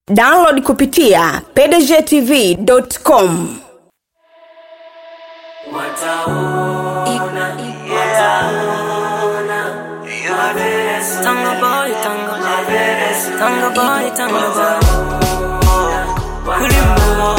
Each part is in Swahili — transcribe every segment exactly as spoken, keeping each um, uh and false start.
Download kupitia p d g t v dot com. Wataona, wataona, Tanga boy, tanga boy, tanga boy, tanga boy. Kulimbo,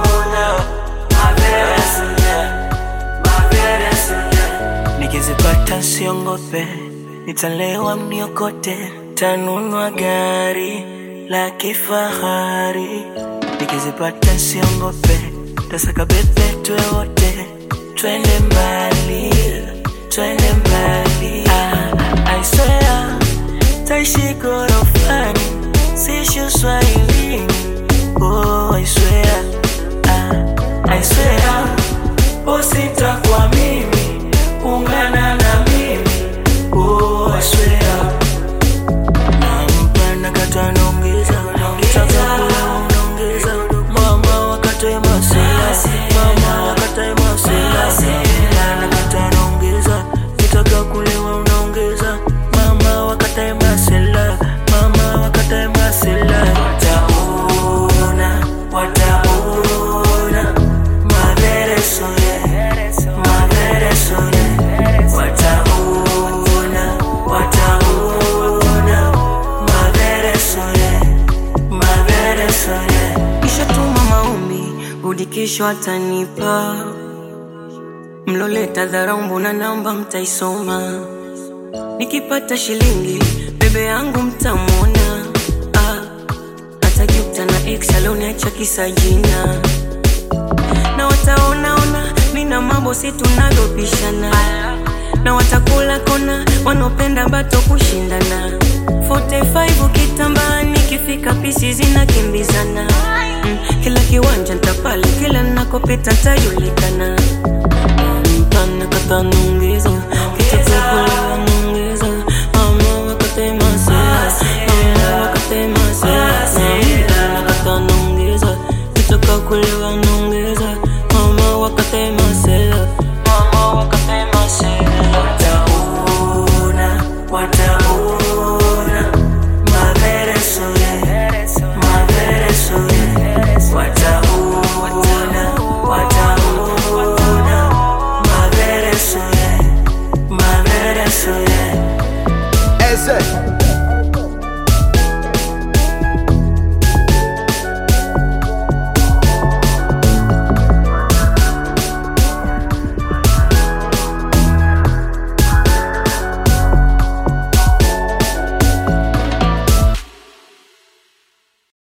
nikizipata siongope, nitalewa mniokote, tanunua gari la kifahari. Nikizipata siongope, tasaka bebe tuwe wote, twende mbali, twende mbali. Ah, I swear, taishi gorofani, sishu swahilini. Oh, I swear, ah, I swear, usita kwa mimi, ungana na mimi. Oh, I swear, nampana kata nongeza, kitaka kula unongeza. Mama wakatae masela, mama wakatae masela. Nampana kata nongeza, kitaka kulewa unongeza. Mama wakatae masela, mama wakatae masela. Wataona, wataona, mavere sore, mavere sore. Wataona, wataona, mavere sore, mavere sore. Kisha tuma maombi, rudi kesho atanipa. Mloleta dharau mbona namba mtaisoma. Nikipata shilingi, bebe yangu mtamwona. Ah, hata juta na ex aloniacha kisa jina. Na wataona ona, mina mambo si tunalopishana. Na watakula kona, wanopenda bato kushindana. arobaini ukitambaa, nikifika pisi zinakimbizana. mm, Kila kiwanja ntapale, kila nakopita tajulikana. Mpana katanu